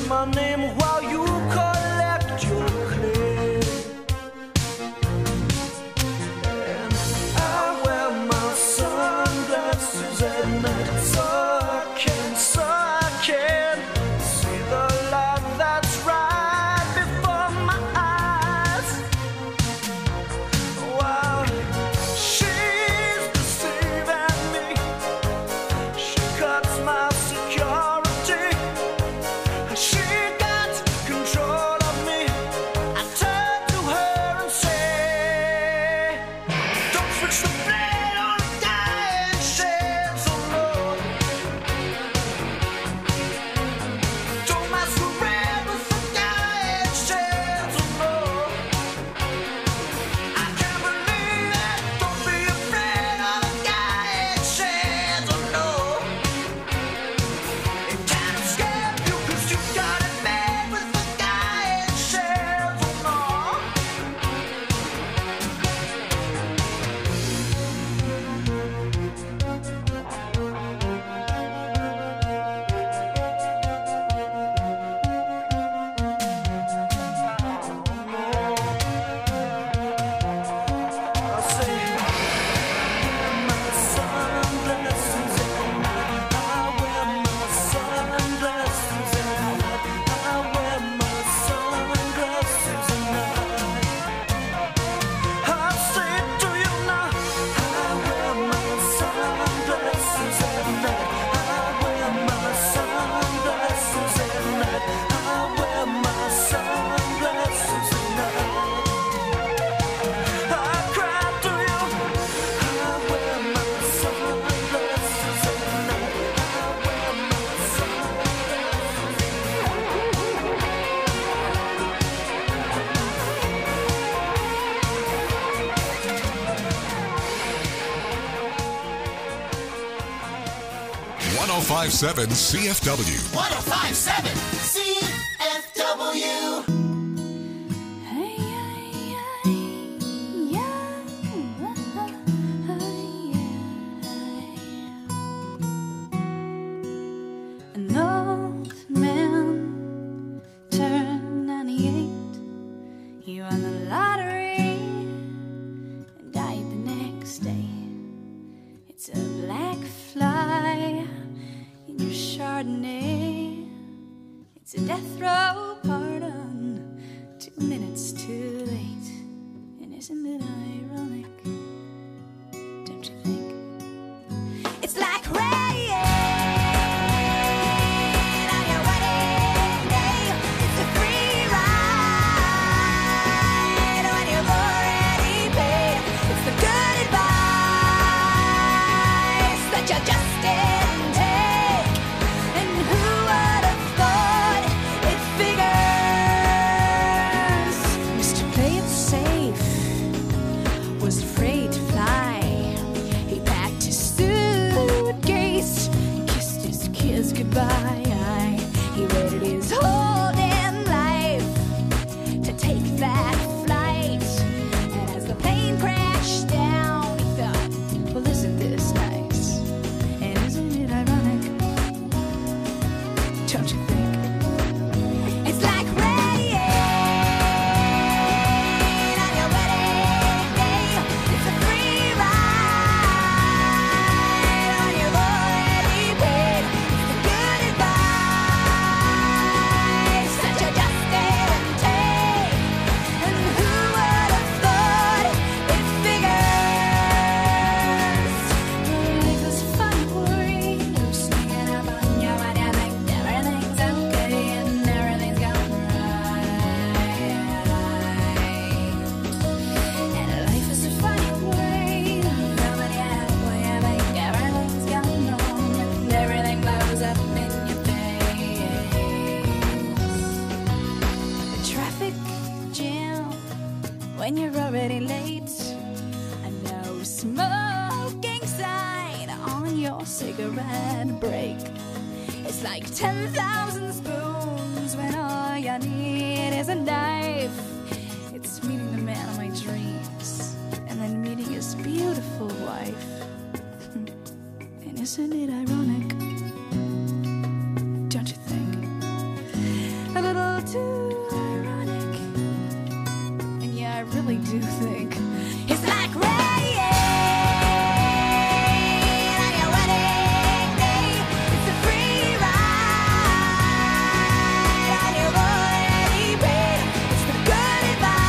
my name while you collect your clay. And I wear my sunglasses at night so I can see the light that's right before my eyes. While she's deceiving me, she cuts my security. She got control of me. I turn to her and say, don't switch the blade on the dying shades of love. Don't masquerade with the dying shades of love. I can't believe it. Don't be afraid of the dying shades of love. It can't escape you 'cause you got it made with the dying shades of love. I say, wear my sunglasses at night. I wear my sunglasses at night. I wear my sunglasses at night. I say it to you now. I wear my sunglasses at night. I wear my sunglasses at night. I wear my sunglasses at night. I cry to you. I wear my sunglasses at night. I wear my CFW. 1057 CFW. 1057 CFW. An old man turned 98. He won the lottery and died the next day. It's a black fly in your Chardonnay. It's a death row pardon, 2 minutes too late. And isn't it ironic? Don't you think? It's like rain on your wedding day. It's a free ride when you've already paid. It's the good advice that you just didn't take. And who would have thought it figures? Mr. Play It Safe was afraid to fly. He packed his suitcase, kissed his kids goodbye. He waited his whole damn life to take that flight. And as the plane crashed down, he thought, well, isn't this nice? And isn't it ironic? Don't you think? It's like rain on your wedding day. It's a free ride when you've already paid. It's the good advice that you just didn't take. And who would have thought it figures? Life is fun, worry. You're sneaking up on you and you think everything's okay and everything's gone right. And life is a funny way. Coming halfway, I think everything's gone wrong and everything blows up in your face. A traffic jam when you're already late. A no smoking sign on your cigarette break. It's like 10,000 spoons when all you need is a knife. It's meeting the man of my dreams and then meeting his beautiful wife. And isn't it ironic? Don't you think? a little too ironic. And yeah, I really do think it's like rain on your wedding day. It's a free ride on your already paid. It's the good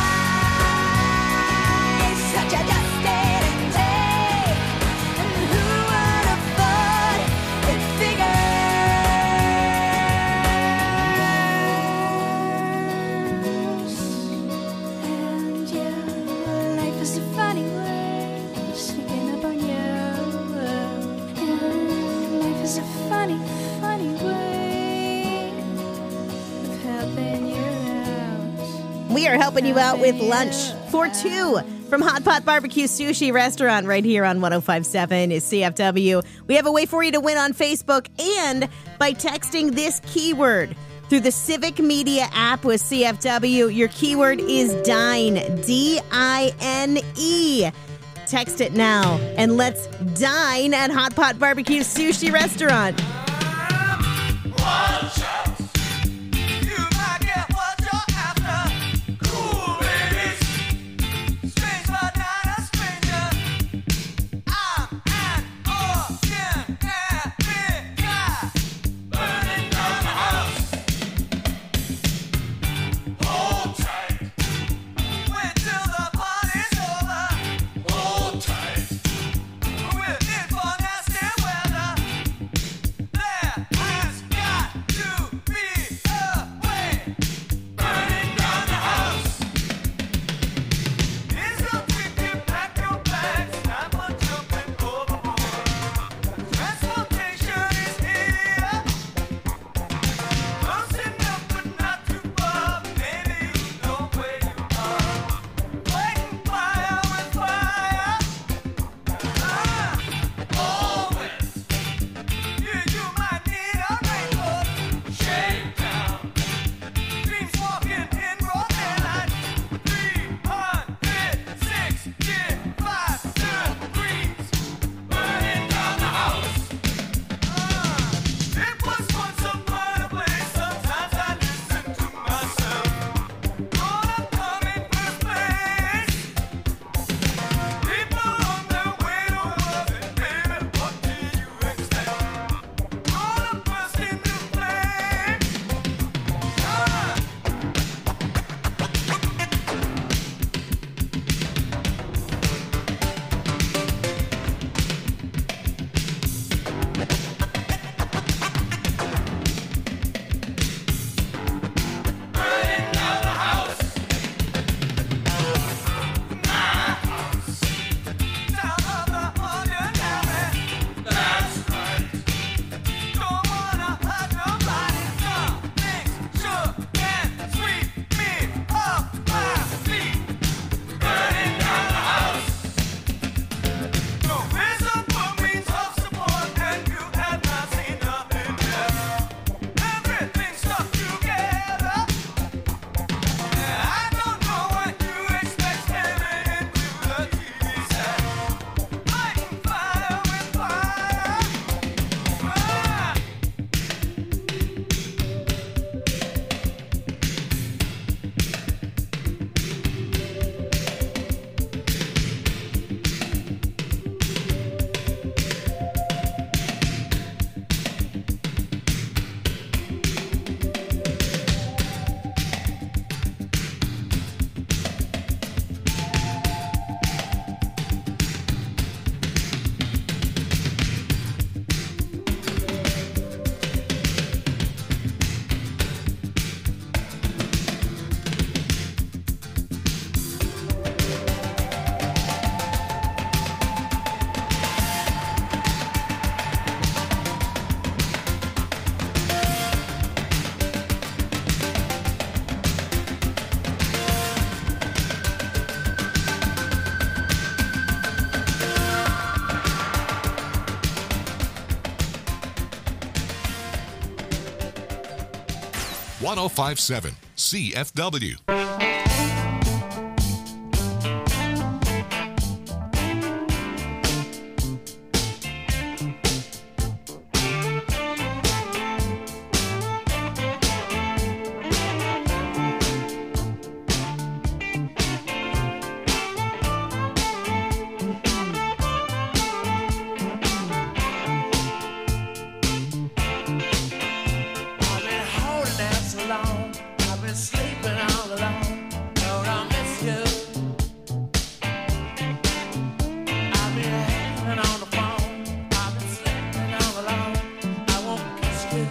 advice such a dust didn't take. And who would have thought it figures? And yeah, life is a funny way sneaking up on you. And life is a funny, funny way of helping you out. We are helping you out with lunch for two from Hot Pot Barbecue Sushi Restaurant right here on 105.7 is CFW. We have a way for you to win on Facebook and by texting this keyword through the Civic Media app with CFW. Your keyword is DINE, D-I-N-E. Text it now and let's dine at Hot Pot Barbecue Sushi Restaurant. Watch out. You might get what you're after. Cool ladies. Strange but not a stranger. I'm an ordinary guy. Burning down the house. Hold tight. Wait till the party's over. Hold tight. We're in for nasty weather. There has got to be a way. Burning down the house. It's a quick to pack your bags. Time for jumping overboard. Transportation is here. Close enough but not too far. Maybe you know where you are. Fighting fire with fire. Always. You might need a raincoat. Shake down. Dreams walking in broad daylight. 365 degrees. Burning down the house. It was once upon a place. Sometimes I listen to myself. Gonna come in first place. People on their way to work. Baby, what do you expect? Gonna burst into flames. Burning down the house. My house. Down of the ordinary. That's right. Don't wanna hurt nobody. Something sure can sweep me off my feet. Burning down the house. No reason for me to support, and you have not seen nothing yet. Everything stuck together. I don't know what you expect staring into the TV set. Fighting fire with fire. .1057 CFW. been sleeping all alone. Lord, I miss you. I've been hanging on the phone. I've been sleeping all alone. I won't kiss you.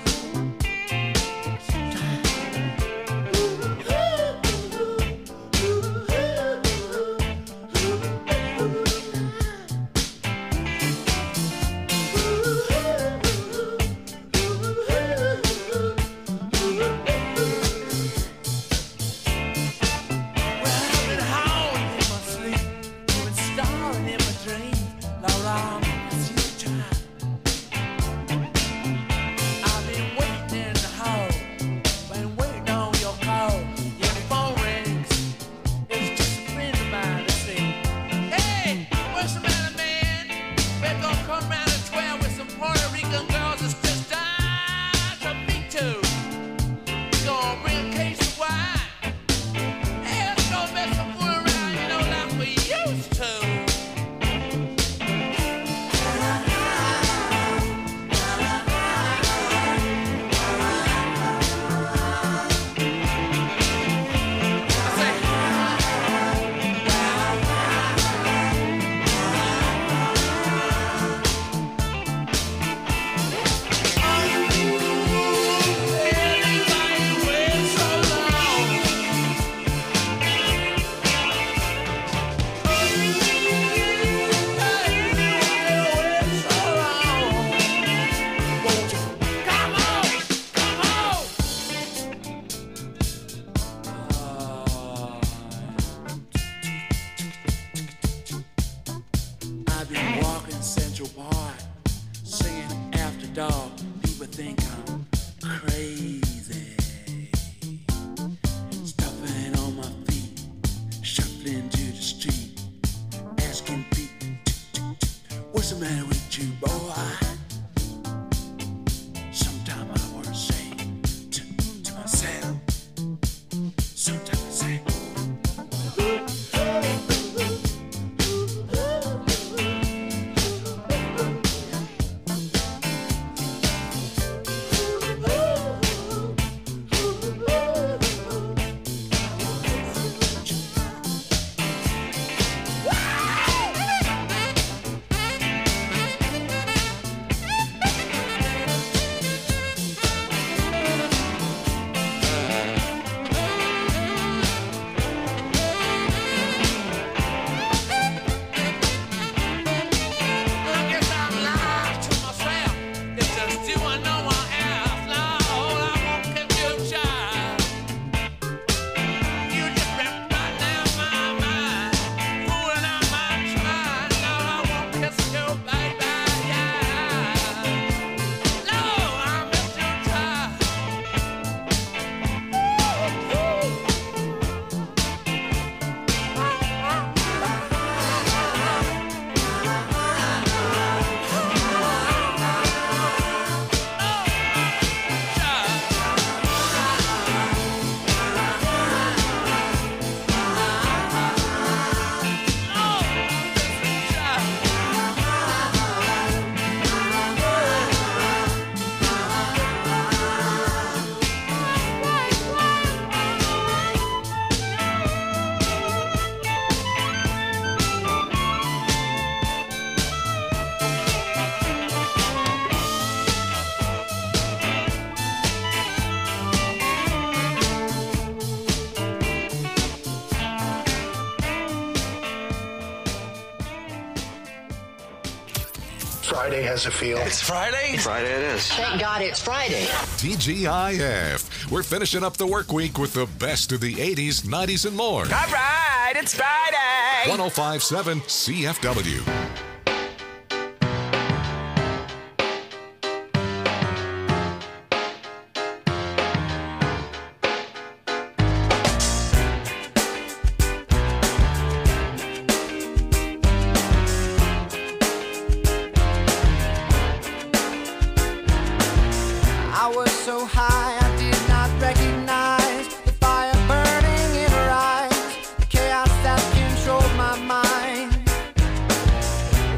Friday has a feel. It's Friday? Friday it is. Thank God it's Friday. TGIF. We're finishing up the work week with the best of the 80s, 90s, and more. All right, it's Friday. 1057 CFW. I was so high I did not recognize the fire burning in her eyes, the chaos that controlled my mind.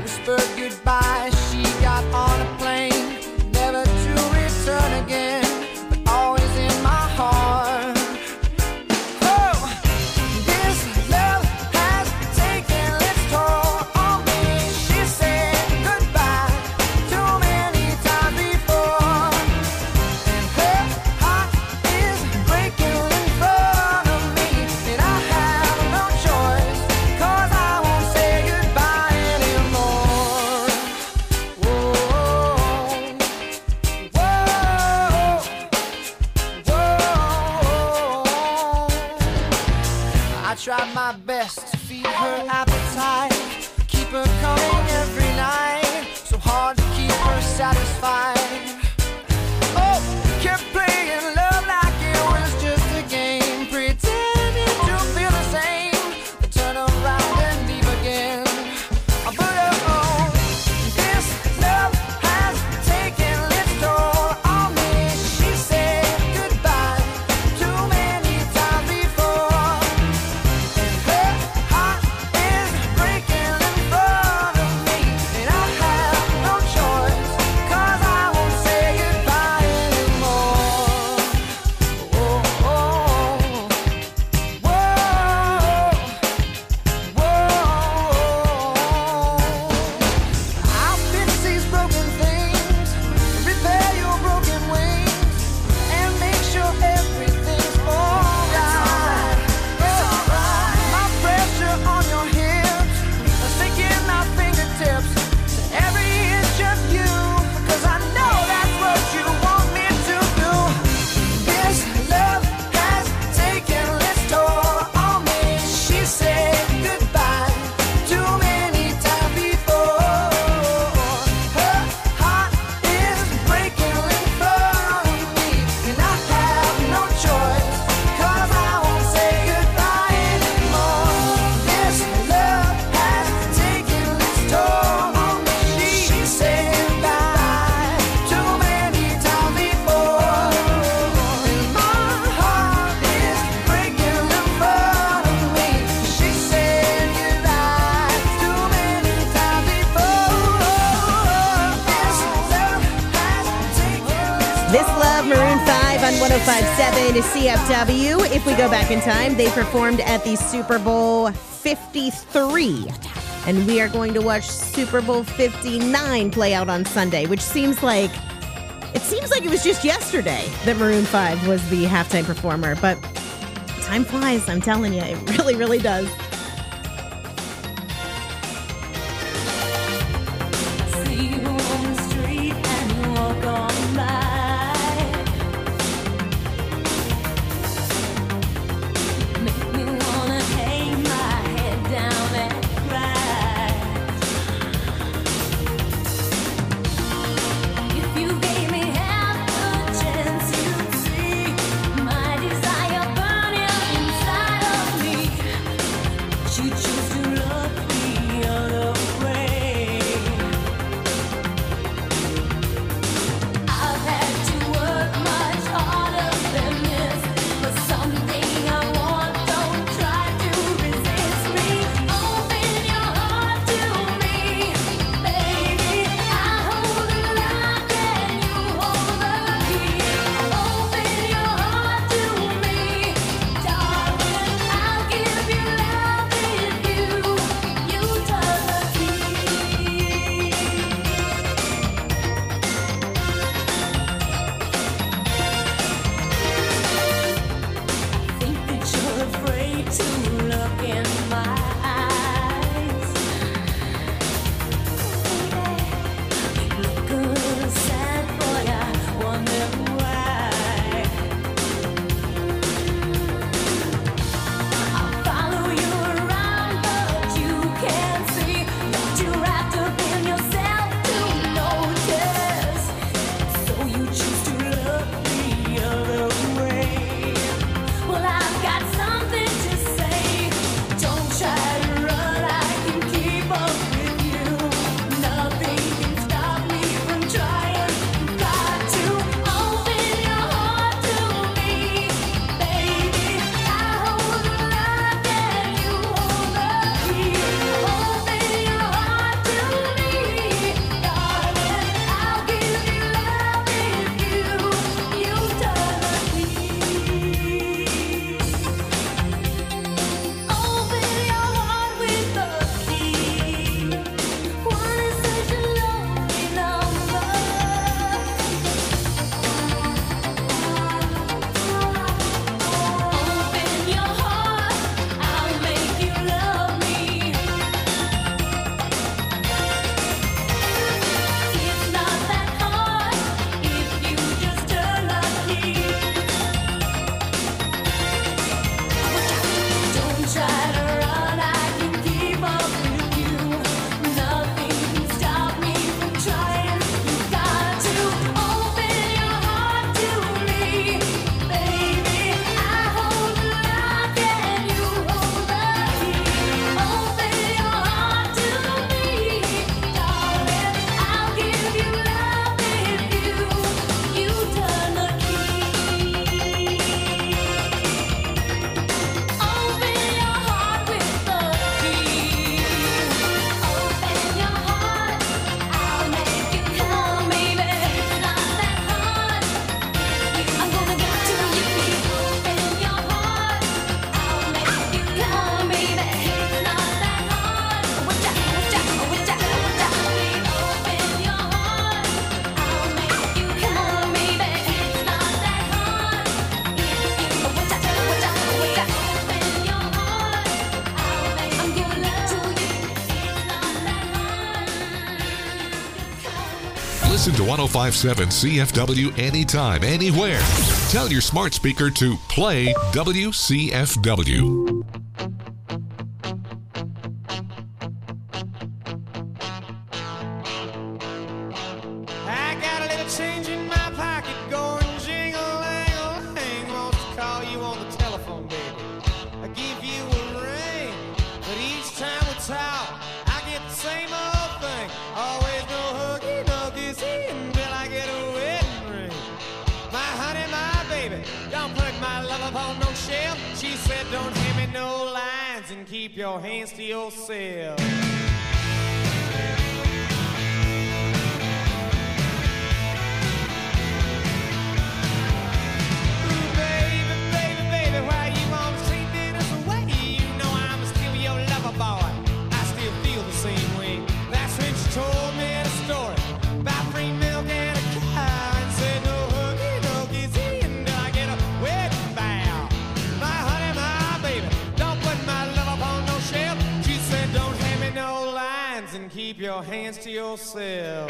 try my best to feed her appetite, keep her coming every night. So hard to keep her satisfied. Oh, kept playing love like it was just a game, pretending to feel the same. Then turn around and leave again. But oh, this love has taken its toll on me. She said goodbye too many times before. Her heart is breaking in front of me, and I have no choice, 'cause I won't say goodbye anymore. Oh, oh, whoa, whoa. I'll fix these broken things, repair your broken wings, and make sure everything's alright. My pressure on your hips, sinking my fingertips to every inch of you, 'cause I know that's what you want me to do. This love has taken its toll on me. She said goodbye too many times before. Her heart is breaking in front of me, and I have no choice, 'cause I won't say goodbye anymore. This love has taken its toll on me. She said goodbye too many times before, and my heart is breaking in front of me. She said goodbye too many times before. This Love, Maroon 5 on 105.7 to CFW. If we go back in time, they performed at the Super Bowl 53. And we are going to watch Super Bowl 59 play out on Sunday, which seems like it was just yesterday that Maroon 5 was the halftime performer. But time flies, I'm telling you. It really, really does. See you on the street and you walk on by. Make me wanna hang my head down and cry. If you gave me half a chance, you'd see my desire burning inside of me. Listen to 105.7 CFW anytime, anywhere. Tell your smart speaker to play WCFW. I got a little change in my pocket going jingle-lang-a-lang. Wants to call you on the telephone, baby. I give you a ring, but each time we talk, I get the same old thing. Always no huggy, no kissy until I get a wedding ring. My honey, my baby, don't put my love upon no shelf. She said don't hand me no lines and keep your hands to yourself. Told me a story about free milk and a cow and said no huggy, no kissy until I get a wedding vow. My honey, my baby, don't put my love upon no shelf. She said don't hand me no lines and keep your hands to yourself.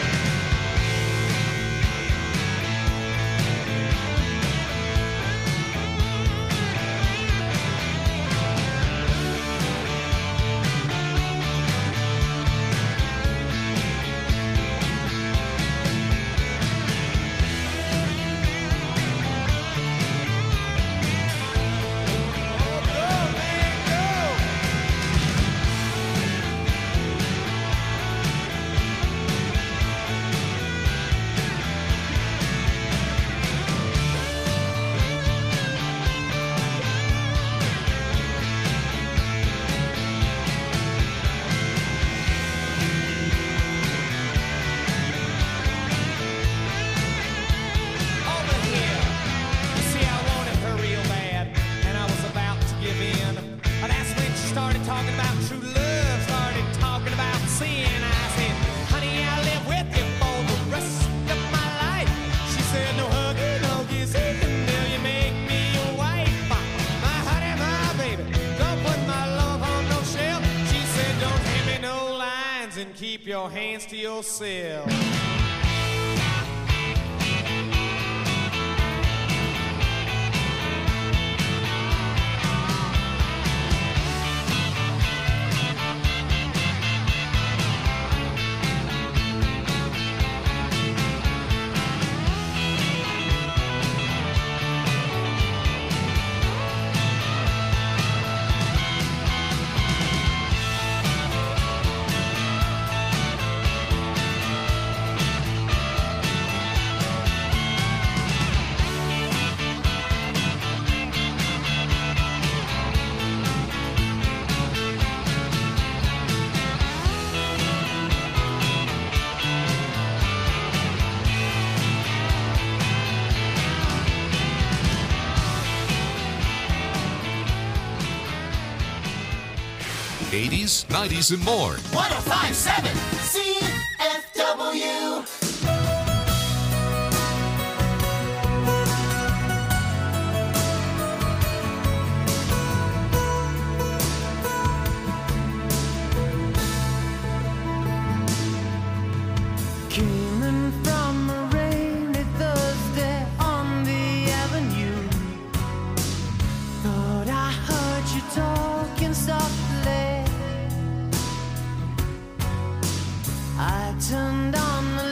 Keep your hands to yourself. '80s, '90s, and more. 105.7 CFW. Came in from a rainy Thursday on the avenue. Thought I heard you talking softly. I turned on the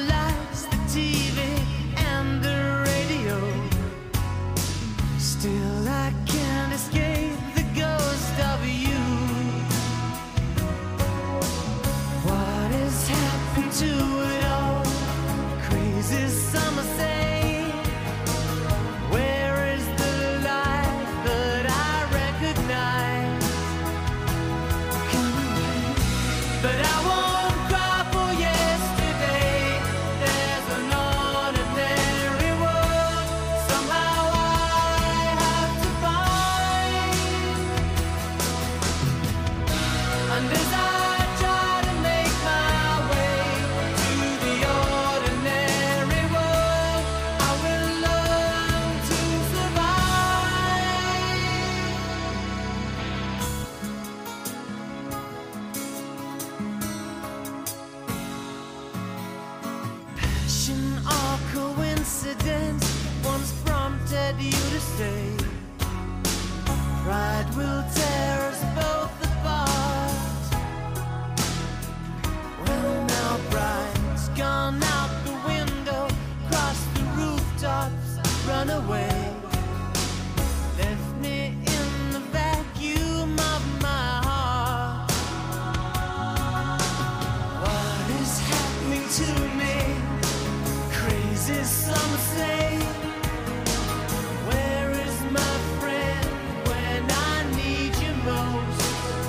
accident once prompted you to say, pride will tear us both apart. Well, now pride's gone out the window, crossed the rooftops, run away. Left me in the vacuum of my heart. What is happening to me? Crazy, some say. Where is my friend when I need you most?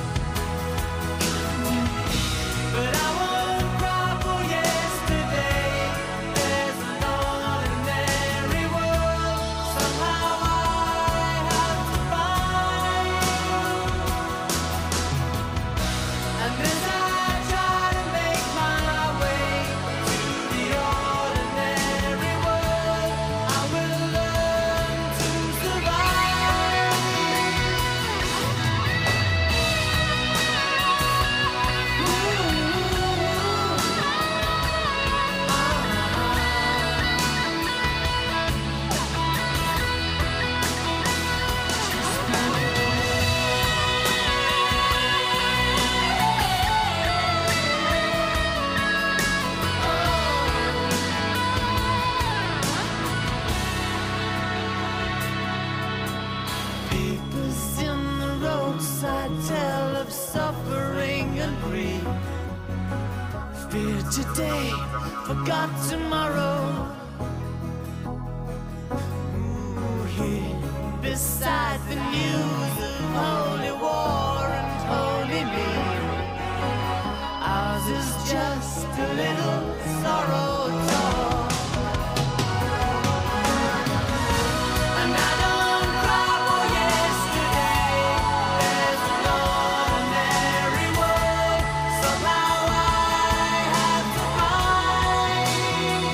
But I won't cry for yesterday. There's an ordinary world somehow I have to find. And as I try to make my way to the ordinary world, I will learn to survive. Papers in the roadside tell of suffering and grief. Fear today, forgot tomorrow. Ooh, here beside the news of holy war and holy me, ours is just a little sorrow talk. And I don't cry for yesterday. There's an ordinary world somehow I have to find.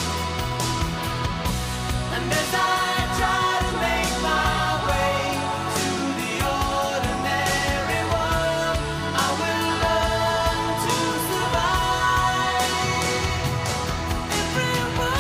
And as I try to make my way to the ordinary world, I will learn to survive. Everyone.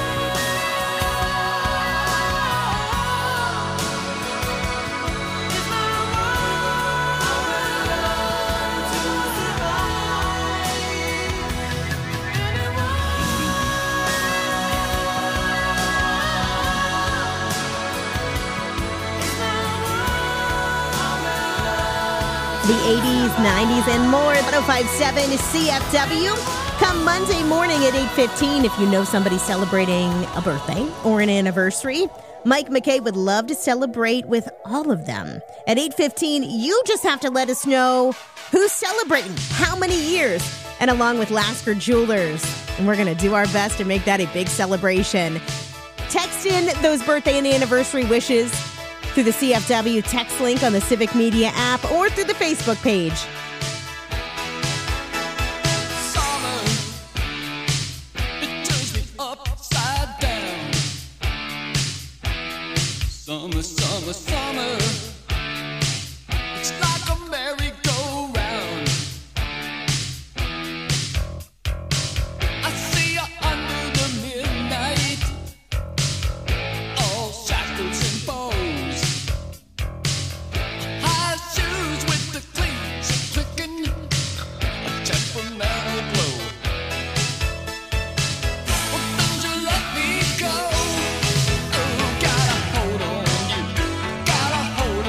The 80s, 90s, and more at 1057 is CFW. Come Monday morning at 8:15, if you know somebody celebrating a birthday or an anniversary, Mike McKay would love to celebrate with all of them. At 8:15, you just have to let us know who's celebrating, how many years, and along with Lasker Jewelers. And we're going to do our best to make that a big celebration. Text in those birthday and anniversary wishes through the CFW text link on the Civic Media app or through the Facebook page. Summer, it turns me upside down. Summer, summer, summer, it's like a merry-go-round. I see you under the midnight, all shackles and bows. High shoes with the cleats clicking, a temperamental glow. Well, don't you let me go. Oh, got a hold on you, got a hold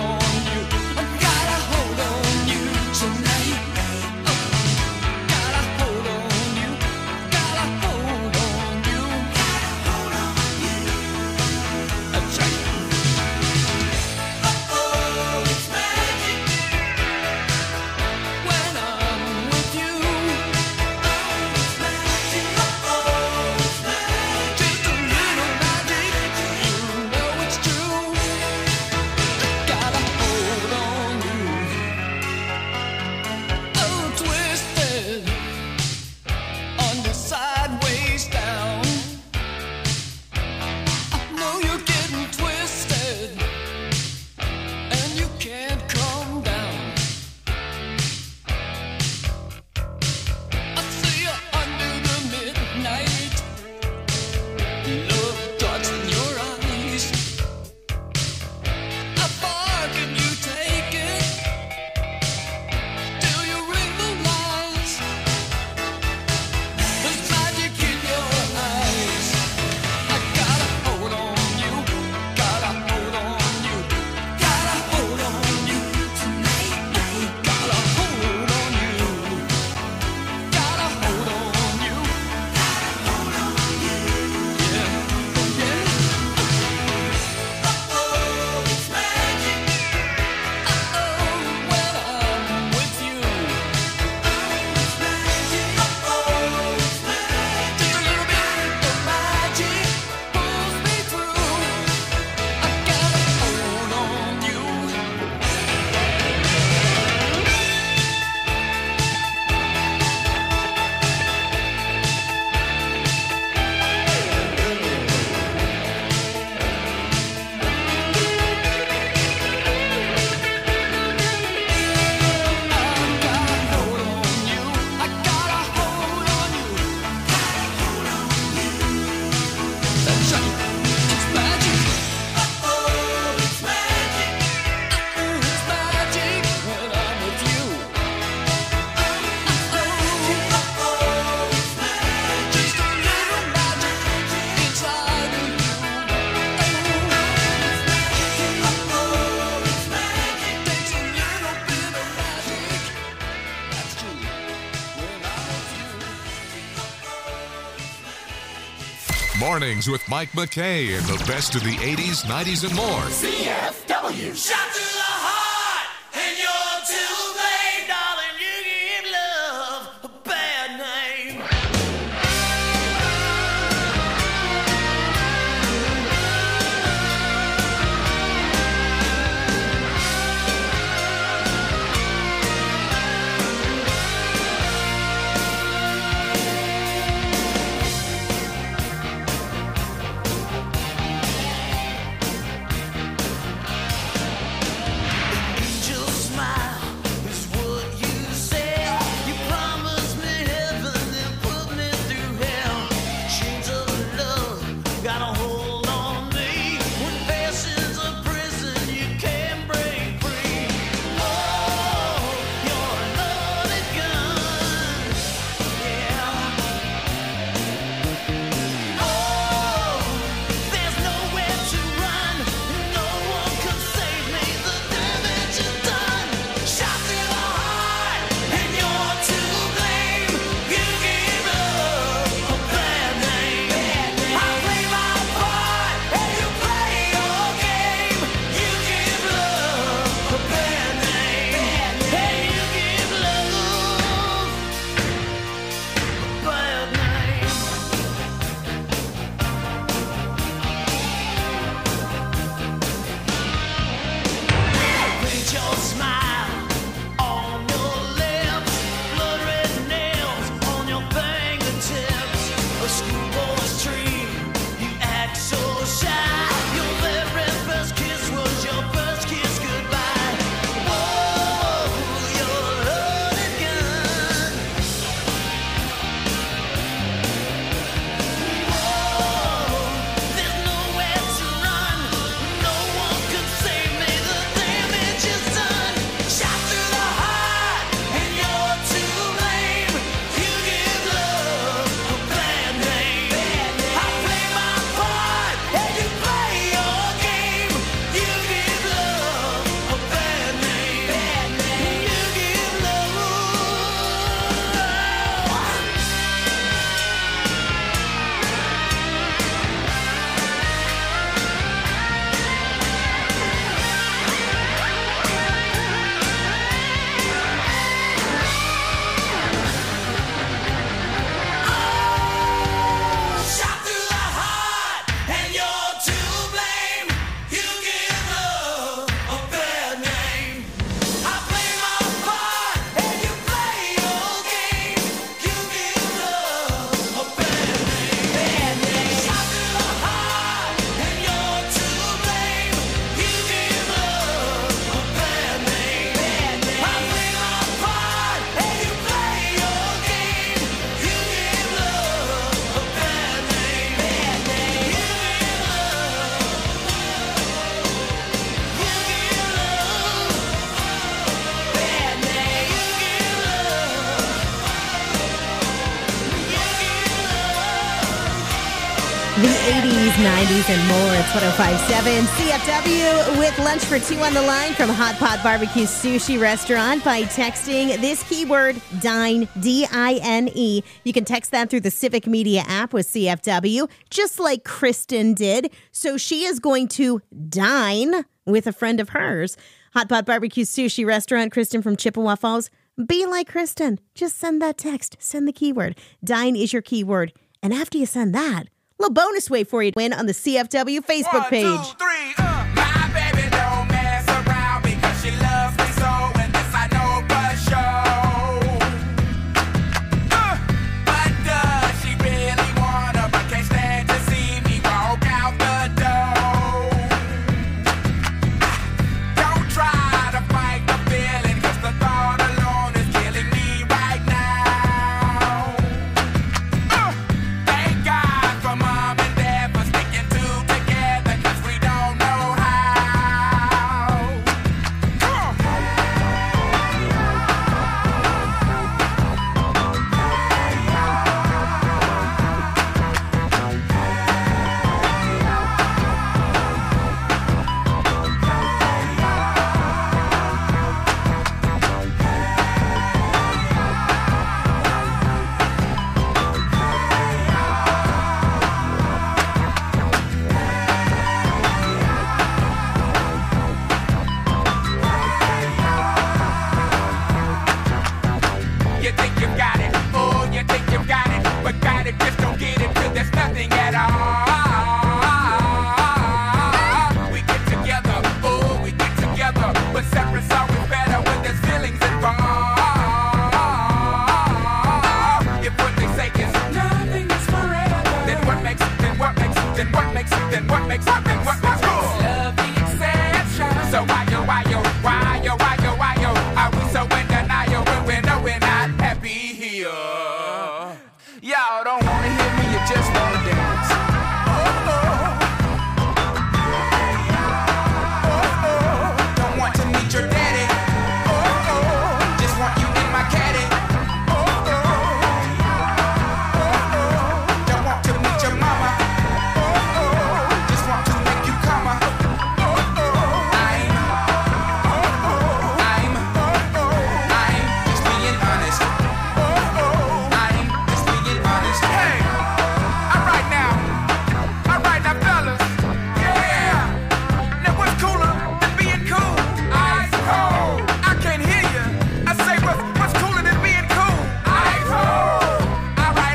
Mornings with Mike McKay and the best of the 80s, 90s, and more. CFW. Shot to the heart, and you're to blame, darling. You give love a bad name. Angel smile is what you say. You promised me heaven, then put me through hell. Chains of love got a hold on me. When passion's a prison, you can't break free. Oh, you're a loaded gun, yeah. Oh, there's nowhere to run. No one can save me. The damage is done. Shot to the heart, and you're to blame. You give love a bad name. I play my part, and you play your game. You give love a bad name. And you give love a bad name. Paint your smile on your lips, blood red nails on your fingertips. A schoolboy's dream, you act so shy. Your very first kiss was your first kiss goodbye. Oh, you're a loaded gun. Oh, there's nowhere to run. No one can save me. The damage is done. Shot to the heart, and you're to blame. You give love a bad name. I play my part, and you play your game. You give love a bad name. You give love. Shot to the heart, and you're to blame. You give love a bad name. I play my part, and you play your game. You give love a bad name. Shot to the heart, and you're to blame. You give love a bad name. I play my part, and you play your game. You give love a bad name. You give The 80s, 90s, and more. It's 105.7 CFW with lunch for two on the line from Hot Pot Barbecue Sushi Restaurant by texting this keyword, DINE, D-I-N-E. You can text that through the Civic Media app with CFW, just like Kristen did. So she is going to dine with a friend of hers. Hot Pot Barbecue Sushi Restaurant, Kristen from Chippewa Falls. Be like Kristen. Just send that text. Send the keyword. DINE is your keyword. And after you send that, little bonus way for you to win on the CFW Facebook page. 1, 2, 3, My baby don't mess around because she loves me so, and this I know for sure. But does she really wanna? But can't stand to see me walk out the door. Don't try to fight the feeling, 'cause the thought alone is killing me right now. Thank God for mom and dad for sticking two together, 'cause we don't know makes what cool? Love the exception. So why yo, are we so in denial when we know we're not happy here? Y'all don't wanna hear me, you just wanna dance. Don't want to meet your daddy. Just want you in my caddy. Don't want to meet your mama. Just want to make you come. I'm just being honest. I'm just being honest. Hey, all right now, fellas. Yeah. Now what's cooler than being cool? Ice cold. I can't hear you. I say what's cooler than being cool? Ice cold. All right.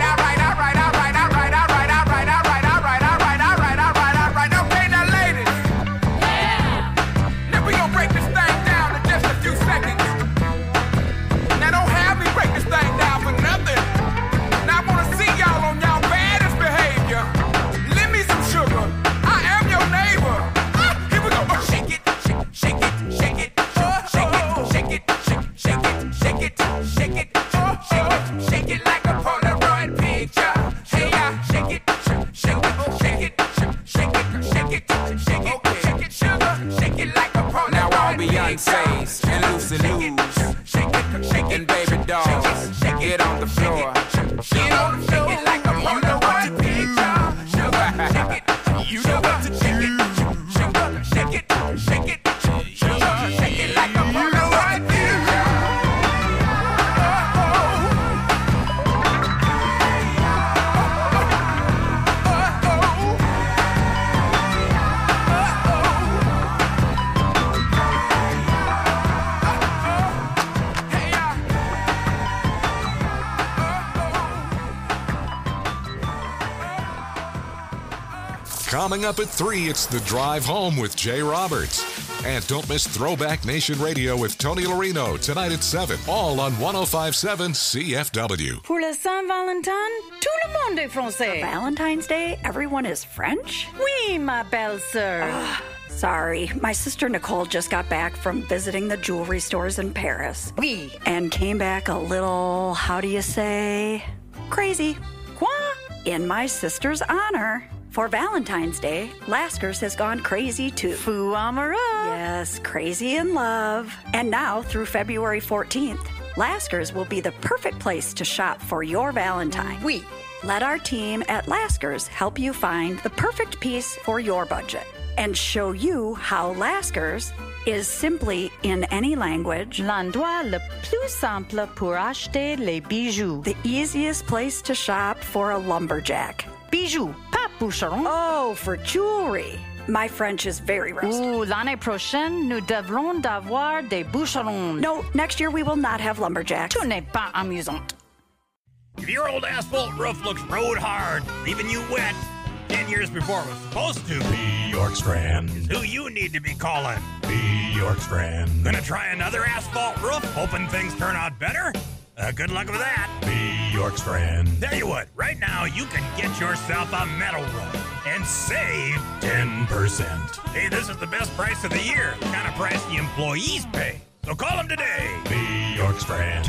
Okay, now ladies. Now we gonna break this thing down in just a few seconds. Now don't have me break this thing down for nothing. Now I wanna see y'all on y'all baddest behavior. Lend me some sugar. I am your neighbor. Here we go. Shake it, shake it, shake it, shake it, shake it, shake it, shake it, shake it, shake it, shake it like a Polaroid picture. Hey, shake it, shake it, shake it, shake it, shake it, shake it, shake it, sugar, shake it like a Polaroid picture. Now all Beyonce's and Lucy Lou's and Baby Dolls, get on the floor. Get on the floor. Shake it like a Polaroid picture. Sugar, shake it. You know what to do. Sugar, shake it, shake it, sugar, shake it like a Polaroid picture. Coming up at 3, it's The Drive Home with Jay Roberts. And don't miss Throwback Nation Radio with Tony Larino tonight at 7, all on 105.7 CFW. Pour la Saint-Valentin, tout le monde est français. Valentine's Day, everyone is French? Oui, ma belle sœur. Sorry, my sister Nicole just got back from visiting the jewelry stores in Paris. Oui. And came back a little, how do you say, crazy. Quoi? In my sister's honor. For Valentine's Day, Lasker's has gone crazy too. Fou amoureux. Yes, crazy in love. And now through February 14th, Lasker's will be the perfect place to shop for your Valentine. Oui. Let our team at Lasker's help you find the perfect piece for your budget and show you how Lasker's is simply in any language L'endroit le plus simple pour acheter les bijoux. the easiest place to shop for a lumberjack. Bijoux, pas boucheron. Oh, for jewelry. My French is very rusty. Ouh, l'année prochaine, nous devrons d'avoir des boucherons. No, next year we will not have lumberjacks. Tout n'est pas amusant. If your old asphalt roof looks road hard, leaving you wet 10 years before it was supposed to, be York Strand is who you need to be calling. Be York Strand. Gonna try another asphalt roof, hoping things turn out better? Good luck with that. Be York Strand. Tell you what, right now you can get yourself a metal roof and save 10%. Hey, this is the best price of the year. The kind of price the employees pay. So call them today. Be York Strand.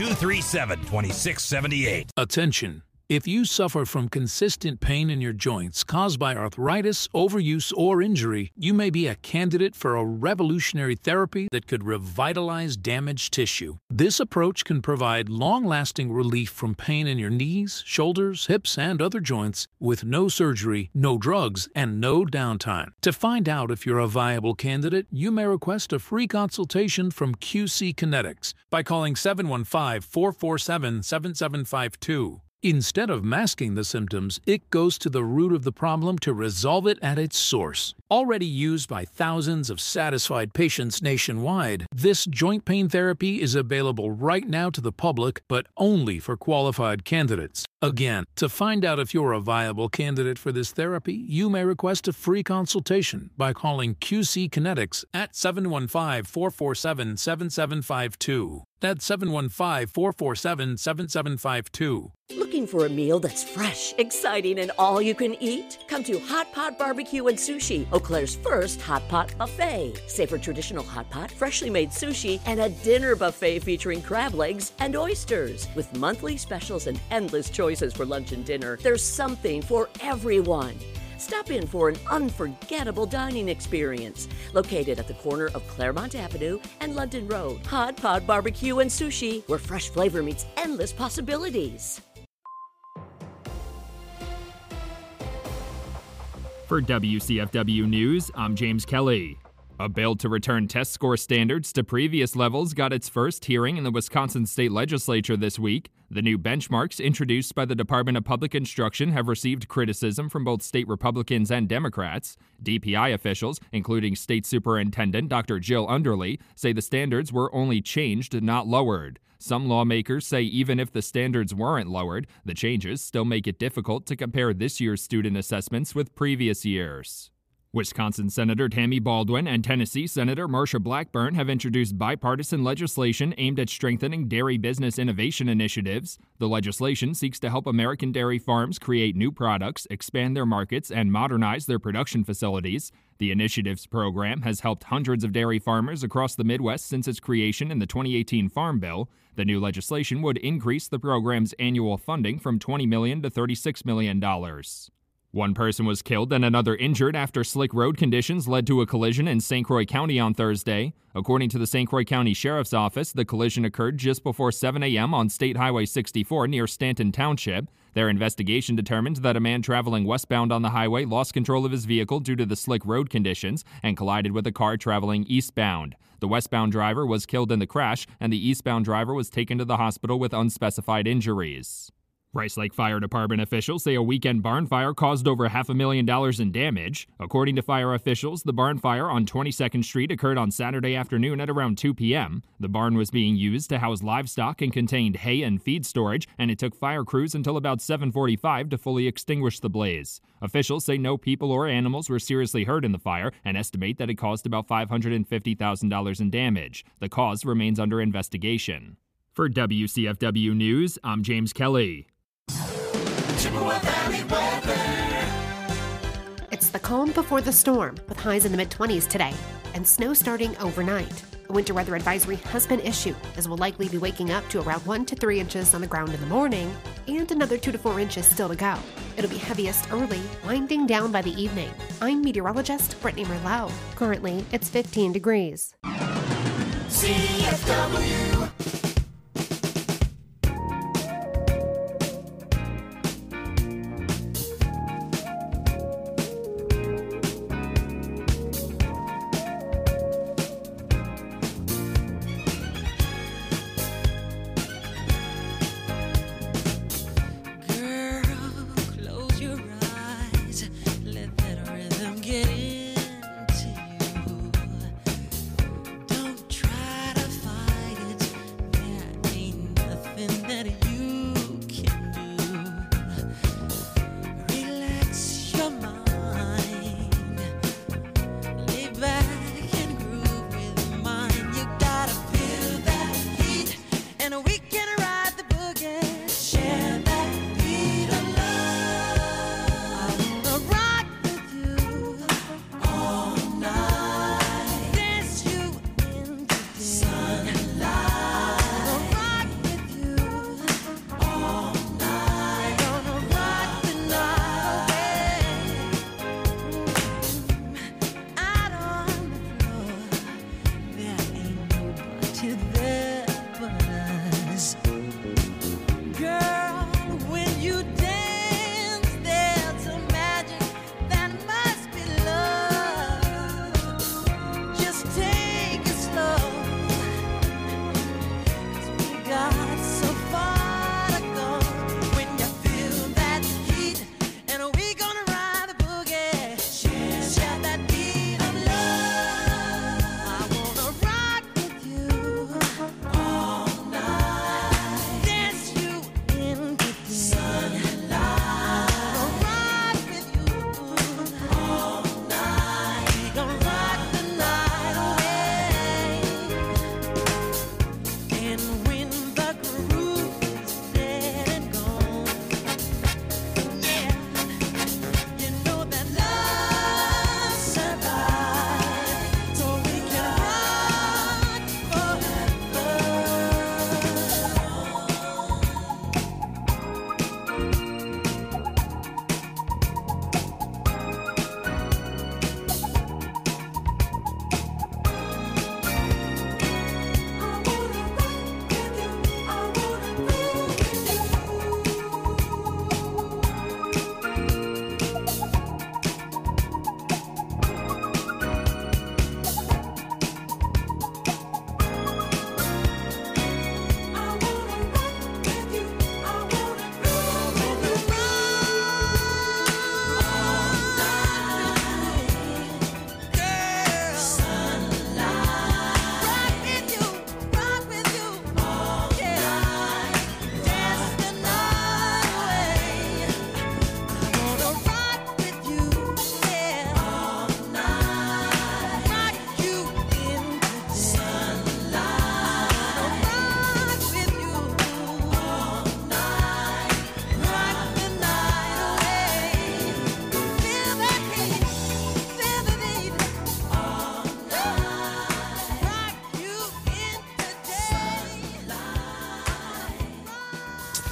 237-2678. Attention. If you suffer from consistent pain in your joints caused by arthritis, overuse, or injury, you may be a candidate for a revolutionary therapy that could revitalize damaged tissue. This approach can provide long-lasting relief from pain in your knees, shoulders, hips, and other joints with no surgery, no drugs, and no downtime. To find out if you're a viable candidate, you may request a free consultation from QC Kinetics by calling 715-447-7752. Instead of masking the symptoms, it goes to the root of the problem to resolve it at its source. Already used by thousands of satisfied patients nationwide, this joint pain therapy is available right now to the public, but only for qualified candidates. Again, to find out if you're a viable candidate for this therapy, you may request a free consultation by calling QC Kinetics at 715-447-7752. That's 715-447-7752. Looking for a meal that's fresh, exciting, and all you can eat? Come to Hot Pot Barbecue and Sushi, Eau Claire's first hot pot buffet. Savor traditional hot pot, freshly made sushi, and a dinner buffet featuring crab legs and oysters. With monthly specials and endless choices for lunch and dinner, there's something for everyone. Stop in for an unforgettable dining experience. Located at the corner of Claremont Avenue and London Road. Hot Pot Barbecue and Sushi, where fresh flavor meets endless possibilities. For WCFW News, I'm James Kelly. A bill to return test score standards to previous levels got its first hearing in the Wisconsin State Legislature this week. The new benchmarks introduced by the Department of Public Instruction have received criticism from both state Republicans and Democrats. DPI officials, including State Superintendent Dr. Jill Underly, say the standards were only changed, not lowered. Some lawmakers say even if the standards weren't lowered, the changes still make it difficult to compare this year's student assessments with previous years. Wisconsin Senator Tammy Baldwin and Tennessee Senator Marsha Blackburn have introduced bipartisan legislation aimed at strengthening dairy business innovation initiatives. The legislation seeks to help American dairy farms create new products, expand their markets, and modernize their production facilities. The initiatives program has helped hundreds of dairy farmers across the Midwest since its creation in the 2018 Farm Bill. The new legislation would increase the program's annual funding from $20 million to $36 million. One person was killed and another injured after slick road conditions led to a collision in St. Croix County on Thursday. According to the St. Croix County Sheriff's Office, the collision occurred just before 7 a.m. on State Highway 64 near Stanton Township. Their investigation determined that a man traveling westbound on the highway lost control of his vehicle due to the slick road conditions and collided with a car traveling eastbound. The westbound driver was killed in the crash, and the eastbound driver was taken to the hospital with unspecified injuries. Rice Lake Fire Department officials say a weekend barn fire caused over $500,000 in damage. According to fire officials, the barn fire on 22nd Street occurred on Saturday afternoon at around 2 p.m. The barn was being used to house livestock and contained hay and feed storage, and it took fire crews until about 7:45 to fully extinguish the blaze. Officials say no people or animals were seriously hurt in the fire and estimate that it caused about $550,000 in damage. The cause remains under investigation. For WCFW News, I'm James Kelly. Chippewa Valley weather. It's the calm before the storm, with highs in the mid-20s today, and snow starting overnight. A winter weather advisory has been issued, as we'll likely be waking up to around 1 to 3 inches on the ground in the morning, and another 2 to 4 inches still to go. It'll be heaviest early, winding down by the evening. I'm meteorologist Brittany Merlot. Currently, it's 15 degrees. CFW.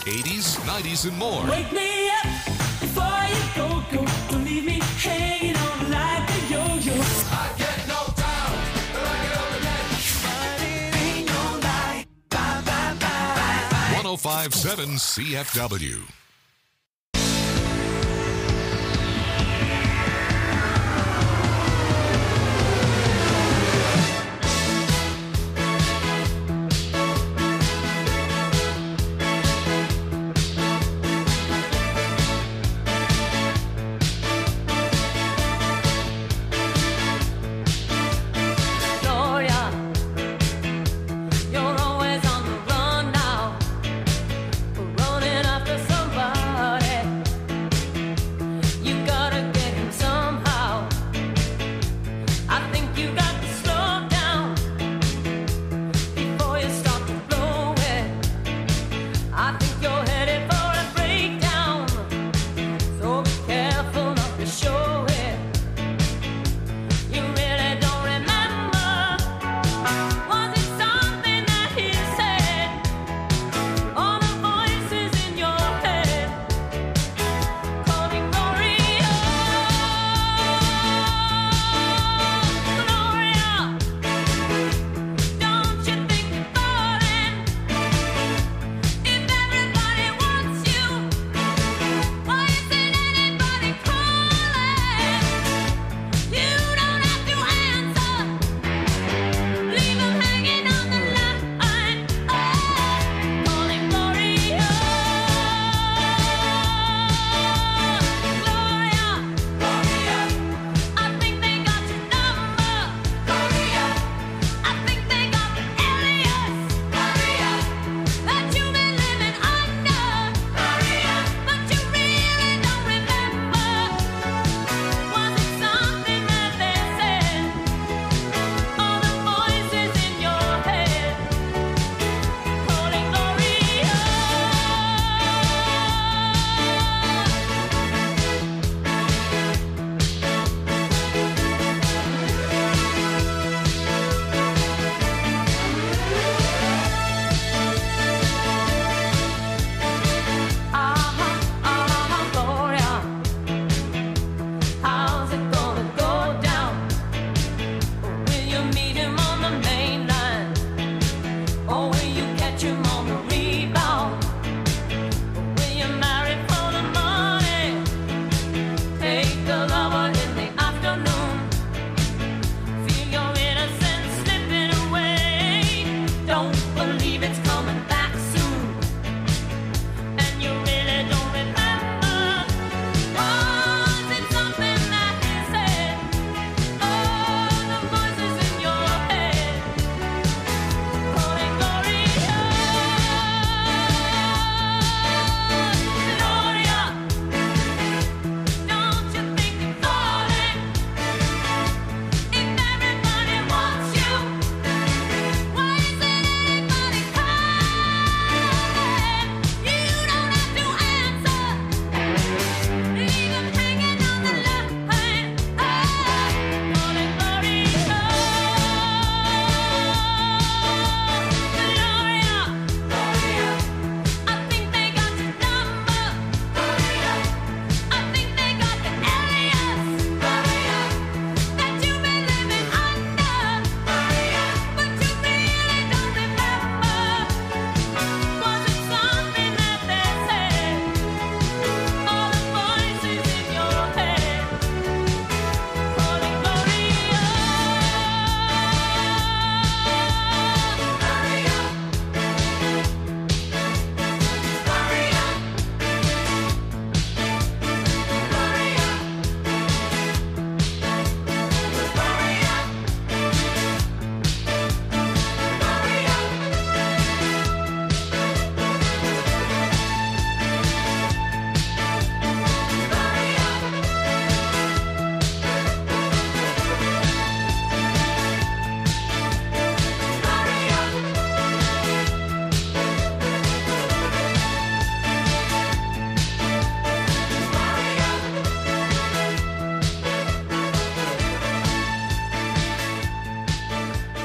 80s, 90s, and more. Wake me up before you go. Don't leave me hanging on like a yo-yo. I get knocked down, but I get up again. But it ain't no lie. Bye, bye, bye. 105.7 CFW. You're always on the run now, running after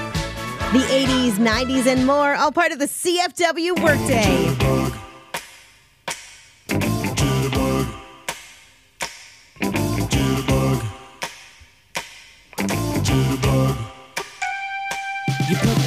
The 80s, 90s, and more, all part of the CFW Workday.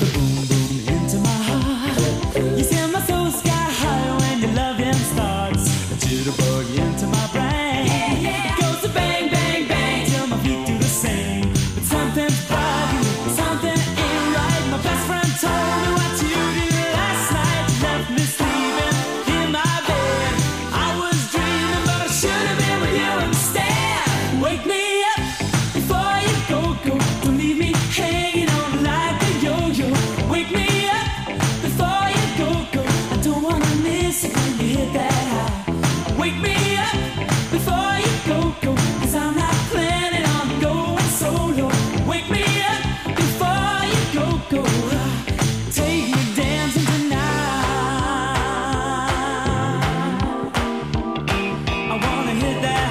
the boom boom into my heart. You send my soul sky high when your loving starts. A jitterbug into my brain. It goes to bang bang bang till my feet do the same. But something's bugging, something ain't right. My best friend told me what you did last night. You left me sleeping in my bed. I was dreaming, but I should have been with you instead. Wake me up before you go. Don't leave me hanging on like a yo-yo. Wake me up before you go. I don't wanna miss it when you hit that high. Wake me up before you go. Cause I'm not planning on going solo. Wake me up before you go. Take me dancing tonight. I wanna hit that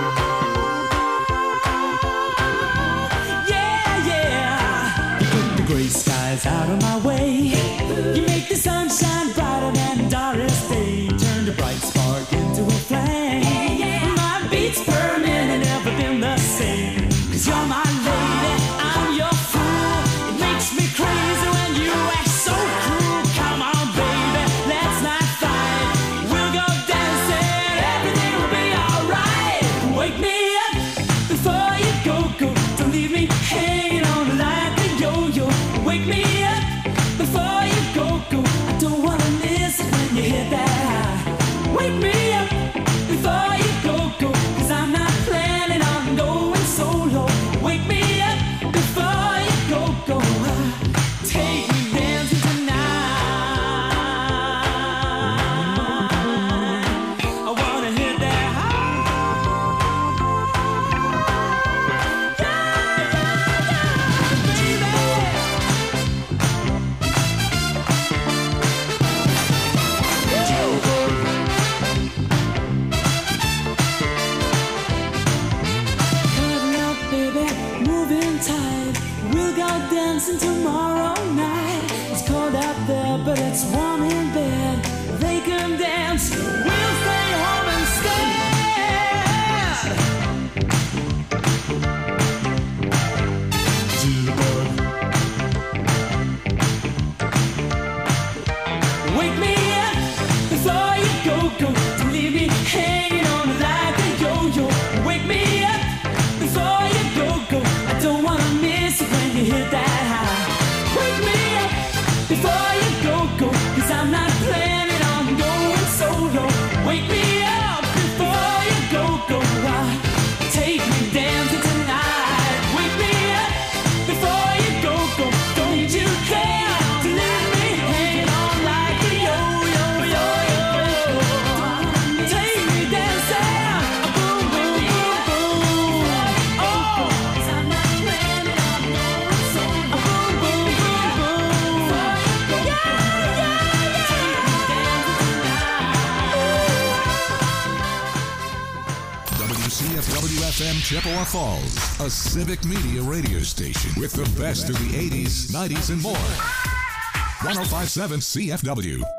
high. Yeah, yeah. You put the gray skies out of my way. You make the sunshine brighter than Doris Day. Turn the bright spark into a flame. My beats per minute never been the same. Cause you're my lady, I'm your fool. It makes me crazy when you act so cruel. Come on, baby, let's not fight. We'll go dancing, everything will be alright. Wake me up before you go. Don't leave me hanging on like a yo-yo. Wake me up before you go. I don't wanna miss it when you hit that high. Wake me up before you go. Cause I'm not planning on going solo. Wake me up before you go. Take me dancing tonight. I wanna hit that We'll go dancing tomorrow night. It's cold out there, but it's warm in bed. They can dance, we'll stay home instead. Wake me up before you go. Don't leave me hanging on like a yo-yo. Wake me up before you go. I don't wanna miss it when you hit that high. Wake me up before you go. Cause I'm not planning on going solo. Wake me up before you go. Take me dancing tonight. Wake me up before you go. Don't you care to leave me hanging on like a yo-yo. Take me dancing, boom, boom, boom, boom. Oh, cause I'm not planning on going solo. Boom, boom, boom, boom. Yeah, yeah, yeah. Take me dancing tonight. WCFW-FM Chippewa Falls, a civic media radio station with the best of the 80s, 90s, and more. 105.7 CFW.